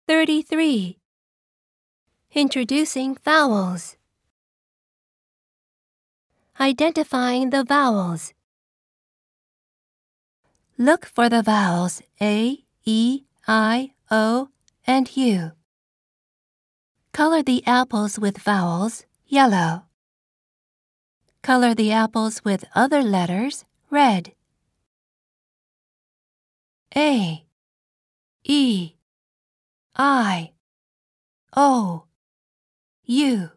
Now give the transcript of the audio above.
33. Introducing vowels. Identifying the vowels. Look for the vowels A, E, I, O, and U. Color the apples with vowels yellow. Color the apples with other letters red. A, E, I, O, U.